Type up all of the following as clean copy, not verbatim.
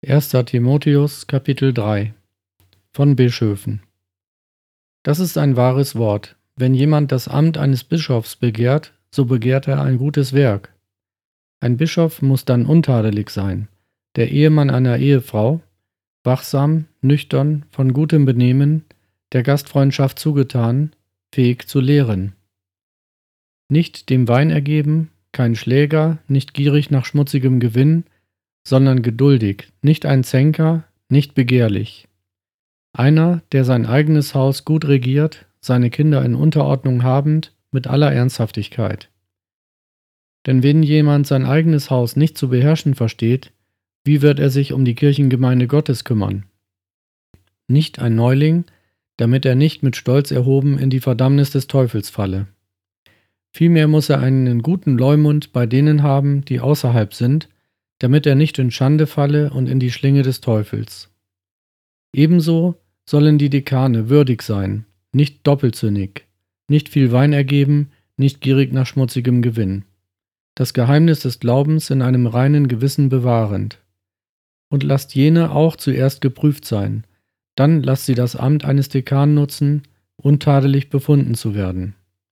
1. Timotheus, Kapitel 3 von Bischöfen. Das ist ein wahres Wort. Wenn jemand das Amt eines Bischofs begehrt, so begehrt er ein gutes Werk. Ein Bischof muss dann untadelig sein, der Ehemann einer Ehefrau, wachsam, nüchtern, von gutem Benehmen, der Gastfreundschaft zugetan, fähig zu lehren. Nicht dem Wein ergeben, kein Schläger, nicht gierig nach schmutzigem Gewinn, sondern geduldig, nicht ein Zänker, nicht begehrlich. Einer, der sein eigenes Haus gut regiert, seine Kinder in Unterordnung habend, mit aller Ernsthaftigkeit. Denn wenn jemand sein eigenes Haus nicht zu beherrschen versteht, wie wird er sich um die Kirchengemeinde Gottes kümmern? Nicht ein Neuling, damit er nicht mit Stolz erhoben in die Verdammnis des Teufels falle. Vielmehr muss er einen guten Leumund bei denen haben, die außerhalb sind, damit er nicht in Schande falle und in die Schlinge des Teufels. Ebenso sollen die Dekane würdig sein, nicht doppelzünnig, nicht viel Wein ergeben, nicht gierig nach schmutzigem Gewinn, das Geheimnis des Glaubens in einem reinen Gewissen bewahrend. Und lasst jene auch zuerst geprüft sein, dann lasst sie das Amt eines Dekan nutzen, untadelig befunden zu werden.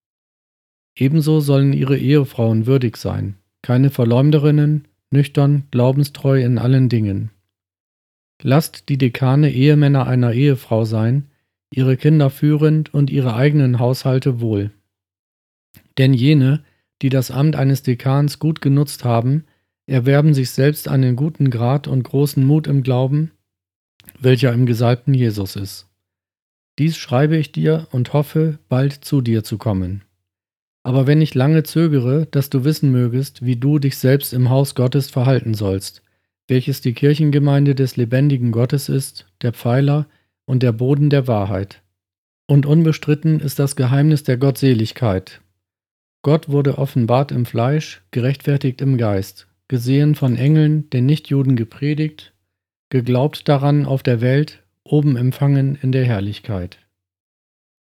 Ebenso sollen ihre Ehefrauen würdig sein, keine Verleumderinnen, nüchtern, glaubenstreu in allen Dingen. Lasst die Dekane Ehemänner einer Ehefrau sein, ihre Kinder führend und ihre eigenen Haushalte wohl. Denn jene, die das Amt eines Dekans gut genutzt haben, erwerben sich selbst einen guten Grad und großen Mut im Glauben, welcher im Gesalbten Jesus ist. Dies schreibe ich dir und hoffe, bald zu dir zu kommen. Aber wenn ich lange zögere, dass du wissen mögest, wie du dich selbst im Haus Gottes verhalten sollst, welches die Kirchengemeinde des lebendigen Gottes ist, der Pfeiler und der Boden der Wahrheit. Und unbestritten ist das Geheimnis der Gottseligkeit. Gott wurde offenbart im Fleisch, gerechtfertigt im Geist, gesehen von Engeln, den Nichtjuden gepredigt, geglaubt daran auf der Welt, oben empfangen in der Herrlichkeit.